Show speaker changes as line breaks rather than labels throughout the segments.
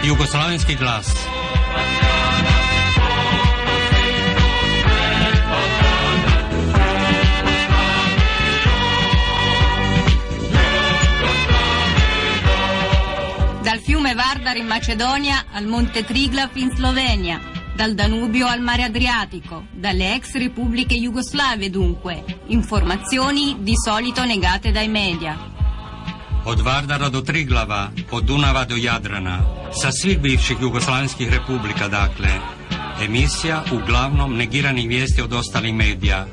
Jugoslavenski glas.
Dal fiume Vardar in Macedonia al Monte Triglav in Slovenia, dal Danubio al Mare Adriatico, dalle ex repubbliche jugoslave dunque, informazioni di solito negate dai media.
Od Vardara do Triglava, od Dunava do Jadrana, sa svih bivših jugoslavenskih republika, dakle, emisija uglavnom negiranih vijesti od ostalih medija.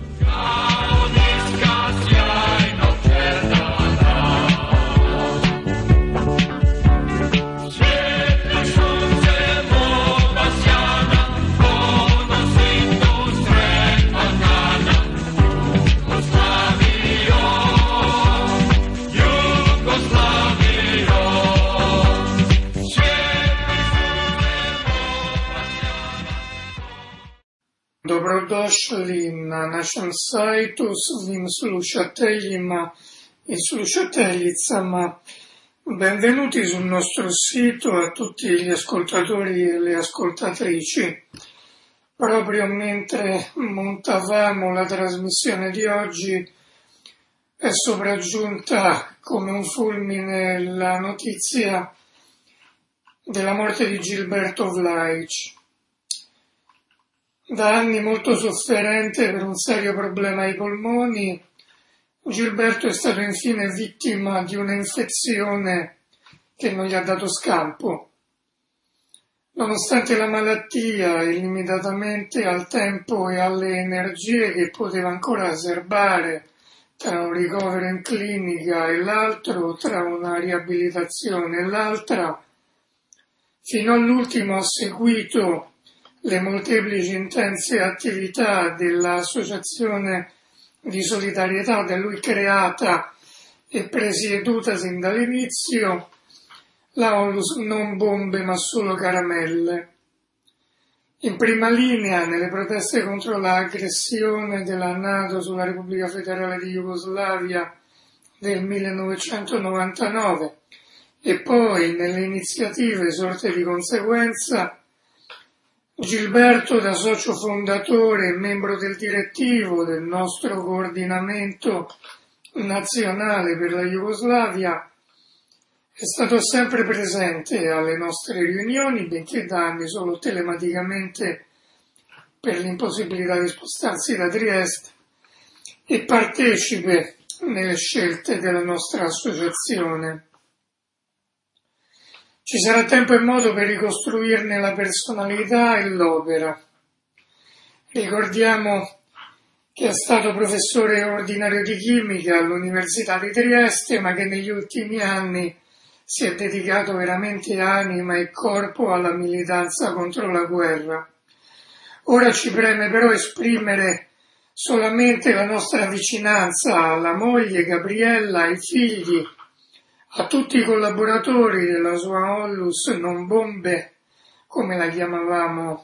Dobrodošli na našem sajtu svim slušateljima e slušateljicama. Benvenuti sul nostro sito a tutti gli ascoltatori e le ascoltatrici. Proprio mentre montavamo la trasmissione di oggi è sopraggiunta come un fulmine la notizia della morte di Gilberto Vlaic. Da anni molto sofferente per un serio problema ai polmoni, Gilberto è stato infine vittima di un'infezione che non gli ha dato scampo. Nonostante la malattia e limitatamente al tempo e alle energie che poteva ancora serbare tra un ricovero in clinica e l'altro, tra una riabilitazione e l'altra, fino all'ultimo ha seguito le molteplici intense attività dell'associazione di solidarietà da lui creata e presieduta sin dall'inizio, la Onlus Non Bombe ma Solo Caramelle. In prima linea nelle proteste contro l'aggressione della NATO sulla Repubblica Federale di Jugoslavia del 1999 e poi nelle iniziative sorte di conseguenza, Gilberto, da socio fondatore e membro del direttivo del nostro coordinamento nazionale per la Jugoslavia, è stato sempre presente alle nostre riunioni, benché da anni solo telematicamente per l'impossibilità di spostarsi da Trieste, e partecipe nelle scelte della nostra associazione. Ci sarà tempo e modo per ricostruirne la personalità e l'opera. Ricordiamo che è stato professore ordinario di chimica all'Università di Trieste, ma che negli ultimi anni si è dedicato veramente anima e corpo alla militanza contro la guerra. Ora ci preme però esprimere solamente la nostra vicinanza alla moglie Gabriella, ai figli, a tutti i collaboratori della sua Onlus Non Bombe, come la chiamavamo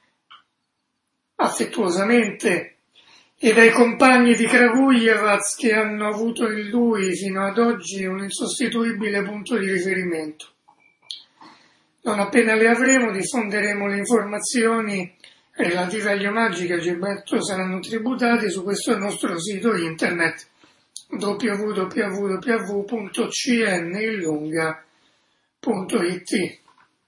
affettuosamente, ed ai compagni di Kragujevac che hanno avuto in lui fino ad oggi un insostituibile punto di riferimento. Non appena le avremo diffonderemo le informazioni relative agli omaggi che a Gilberto saranno tributati su questo nostro sito internet www.cnillunga.it.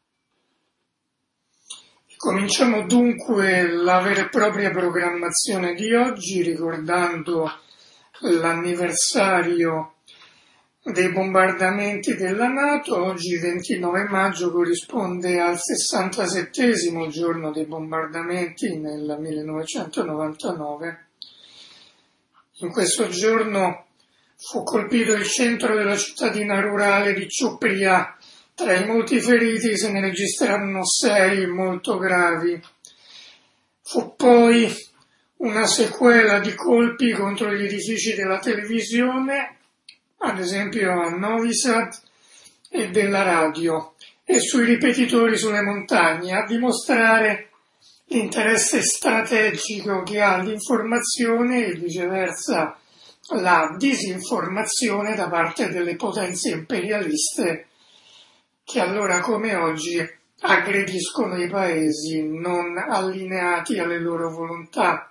Cominciamo dunque la vera e propria programmazione di oggi ricordando l'anniversario dei bombardamenti della NATO. Oggi 29 maggio corrisponde al 67° giorno dei bombardamenti nel 1999. In questo giorno fu colpito il centro della cittadina rurale di Ciupria. Tra i molti feriti se ne registrarono 6 molto gravi. Fu poi una sequela di colpi contro gli edifici della televisione, ad esempio a Novi Sad, e della radio, e sui ripetitori sulle montagne, a dimostrare l'interesse strategico che ha l'informazione e viceversa la disinformazione da parte delle potenze imperialiste che allora come oggi aggrediscono i paesi non allineati alle loro volontà.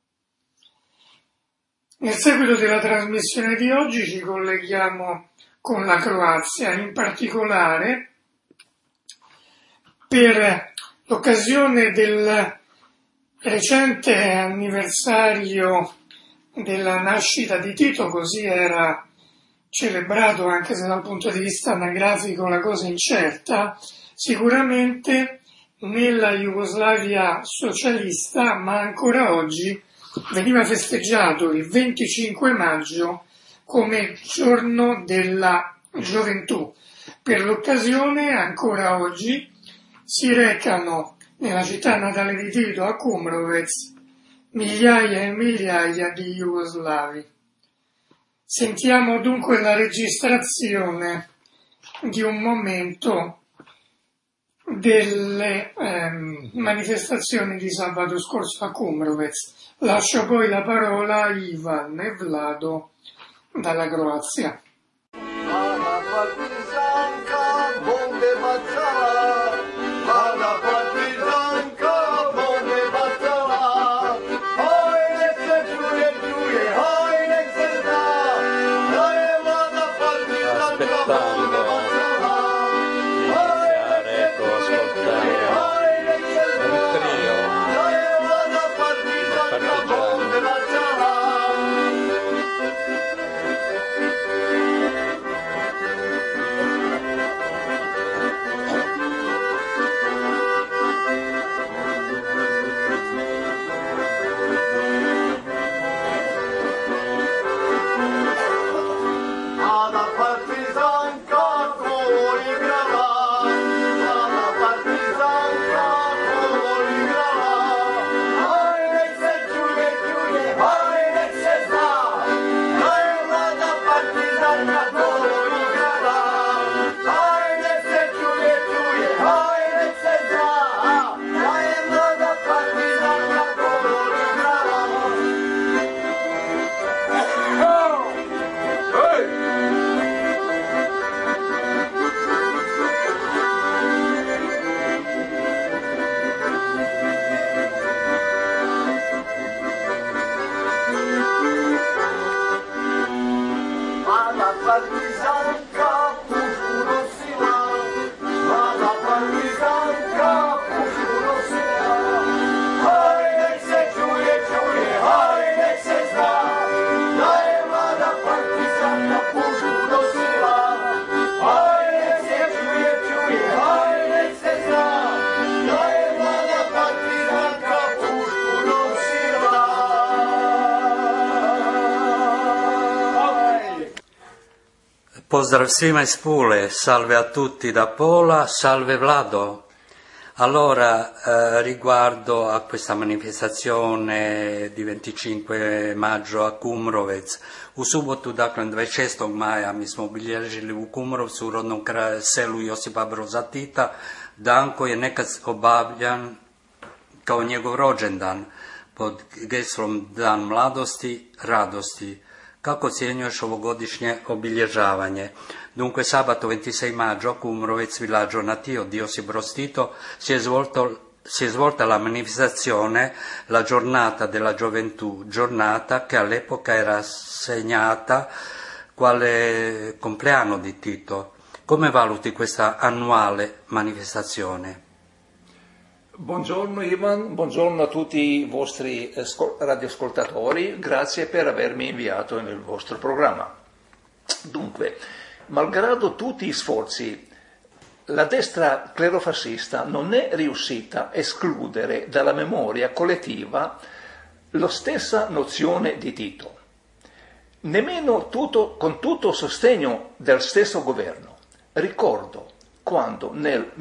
Nel seguito della trasmissione di oggi ci colleghiamo con la Croazia, in particolare per l'occasione del recente anniversario della nascita di Tito, così era celebrato, anche se dal punto di vista anagrafico la cosa incerta. Sicuramente nella Jugoslavia socialista, ma ancora oggi, veniva festeggiato il 25 maggio come giorno della gioventù. Per l'occasione, ancora oggi, si recano nella città natale di Tito, a Kumrovec, migliaia e migliaia di jugoslavi. Sentiamo dunque la registrazione di un momento delle manifestazioni di sabato scorso a Kumrovec. Lascio poi la parola a Ivan e Vlado dalla Croazia.
Pozdrav svima iz Pule, salve a tutti da Pola, salve Vlado. Allora, riguardo a questa manifestazione di 25 maggio a Kumrovec, u subotu, dakle 26. maja, mi smo obilježili u Kumrovcu, u rodnom selu Josipa Broza Tita, dan koji je nekad obavljan kao njegov rođendan pod geslom Dan mladosti, radosti. Kako ocjenjuješ ovogodišnje obilježavanje? Dunque sabato 26 maggio a Kumrovec, villaggio natio di Josip Broz Tito, si è svolta la manifestazione La giornata della gioventù, giornata che all'epoca era segnata quale compleanno di Tito. Come valuti questa annuale manifestazione?
Buongiorno Ivan, buongiorno a tutti i vostri radioascoltatori, grazie per avermi inviato nel vostro programma. Dunque, malgrado tutti gli sforzi, la destra clerofascista non è riuscita a escludere dalla memoria collettiva la stessa nozione di Tito. Nemmeno con tutto il sostegno del stesso governo. Ricordo quando nel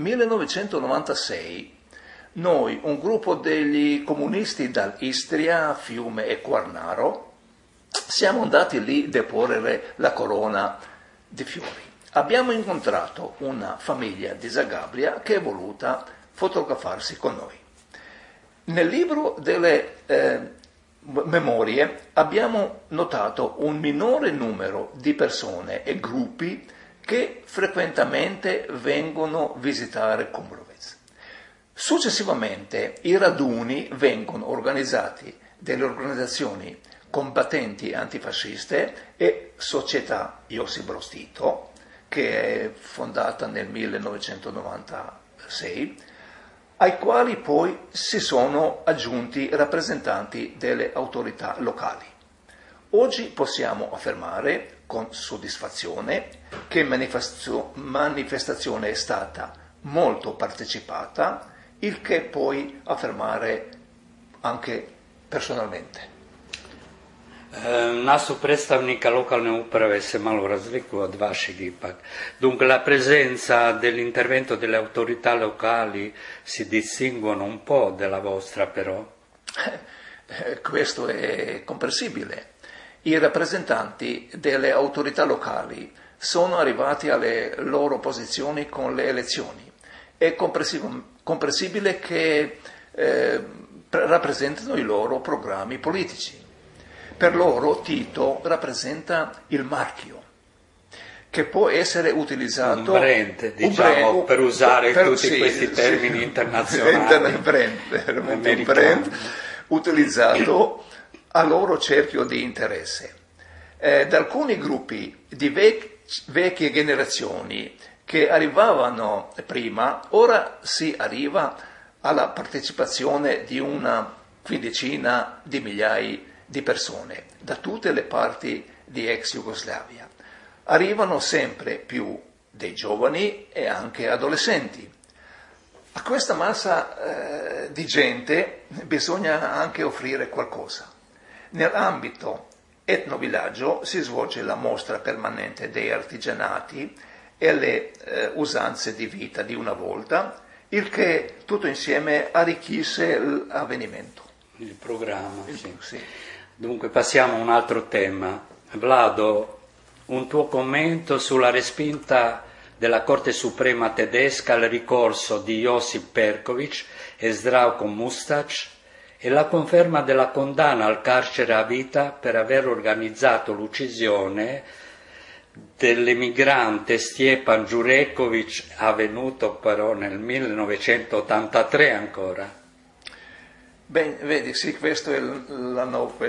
1996 noi, un gruppo degli comunisti dall'Istria, Fiume e Quarnaro, siamo andati lì a deporre la corona di fiori. Abbiamo incontrato una famiglia di Zagabria che è voluta fotografarsi con noi. Nel libro delle memorie abbiamo notato un minore numero di persone e gruppi che frequentemente vengono a visitare Kumrovec. Successivamente i raduni vengono organizzati dalle organizzazioni combattenti antifasciste e Società Iosif Broz Tito, che è fondata nel 1996, ai quali poi si sono aggiunti rappresentanti delle autorità locali. Oggi possiamo affermare con soddisfazione che manifestazione è stata molto partecipata, il che puoi affermare anche personalmente.
Nasu predstavnika lokalne uprave se malo razlikuje od vašeg ipak. Dunque la presenza dell'intervento delle autorità locali si distinguono un po' dalla vostra però?
Questo è comprensibile. I rappresentanti delle autorità locali sono arrivati alle loro posizioni con le elezioni. È comprensibile che rappresentano i loro programmi politici. Per loro Tito rappresenta il marchio, che può essere utilizzato...
Un brand, diciamo, per usare tutti questi termini internazionali.
Un brand utilizzato al loro cerchio di interesse. Da alcuni gruppi di vecchie generazioni che arrivavano prima, ora si arriva alla partecipazione di una quindicina di migliaia di persone da tutte le parti di ex Jugoslavia. Arrivano sempre più dei giovani e anche adolescenti. A questa massa di gente bisogna anche offrire qualcosa. Nell'ambito etnovillaggio si svolge la mostra permanente dei artigianati e le usanze di vita di una volta, il che tutto insieme arricchisce l'avvenimento.
Il programma, sì.
Sì.
Dunque passiamo a un altro tema. Vlado, un tuo commento sulla respinta della Corte Suprema tedesca al ricorso di Josip Perković e Zdravko Mustač e la conferma della condanna al carcere a vita per aver organizzato l'uccisione dell'emigrante Stjepan Đureković, avvenuto però nel 1983 ancora.
Beh, vedi, sì, questo è una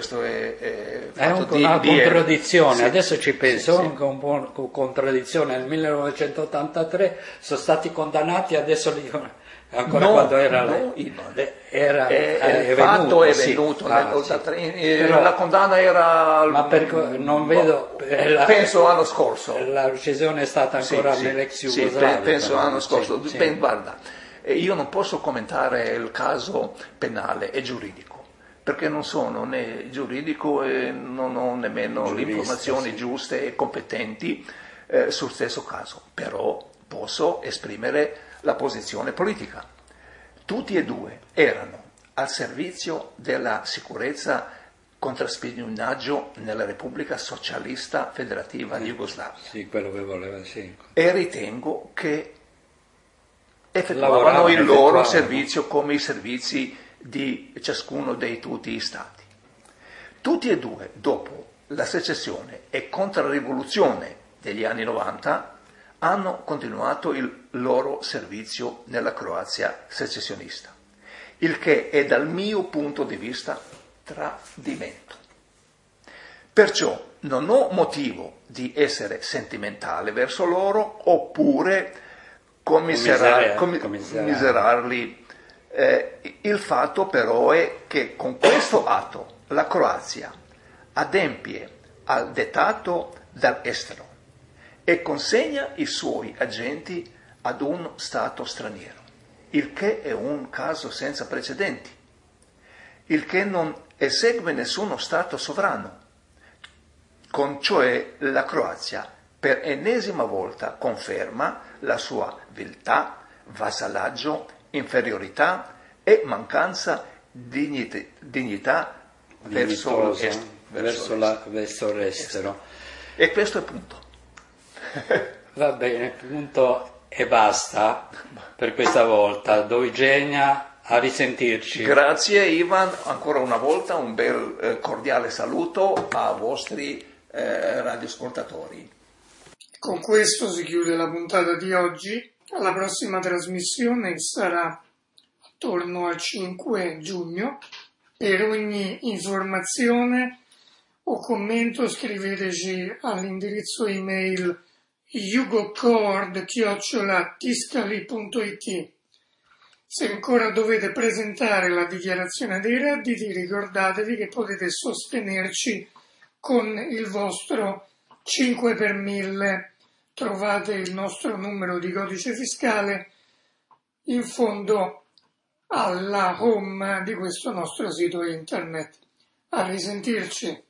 contraddizione,
sì,
adesso ci penso,
sì.
Anche un po' contraddizione, nel 1983 sono stati condannati, adesso ancora
no,
quando era
il fatto è venuto
nell'83,
la condanna era
non vedo
penso l'anno scorso,
l'uccisione è stata ancora nell'ex Jugoslavia,
penso l'anno scorso.
Sì.
Ben, guarda, io non posso commentare il caso penale e giuridico, perché non sono né giuridico e non ho nemmeno le informazioni giuste e competenti sul stesso caso, però posso esprimere la posizione politica. Tutti e due erano al servizio della sicurezza contraspionaggio nella Repubblica Socialista Federativa di Jugoslavia.
Sì, quello che voleva, sì.
E ritengo che effettuavano il loro servizio come i servizi di ciascuno dei tutti i stati. Tutti e due, dopo la secessione e controrivoluzione degli anni 90, hanno continuato il loro servizio nella Croazia secessionista, il che è dal mio punto di vista tradimento. Perciò non ho motivo di essere sentimentale verso loro oppure commiserarli. Il fatto però è che con questo atto la Croazia adempie al dettato dall'estero e consegna i suoi agenti ad uno Stato straniero, il che è un caso senza precedenti, il che non esegue nessuno Stato sovrano, con cioè la Croazia per ennesima volta conferma la sua viltà, vassallaggio, inferiorità e mancanza di dignità verso l'estero. E questo è il punto.
Va bene, punto e basta per questa volta. Do Eugenia, a risentirci.
Grazie Ivan, ancora una volta un bel cordiale saluto a vostri radioascoltatori.
Con questo si chiude la puntata di oggi. La prossima trasmissione sarà attorno al 5 giugno. Per ogni informazione o commento scriveteci all'indirizzo email yugocord@tiscali.it. Se ancora dovete presentare la dichiarazione dei redditi, ricordatevi che potete sostenerci con il vostro 5 per 1000. Trovate il nostro numero di codice fiscale in fondo alla home di questo nostro sito internet. A risentirci.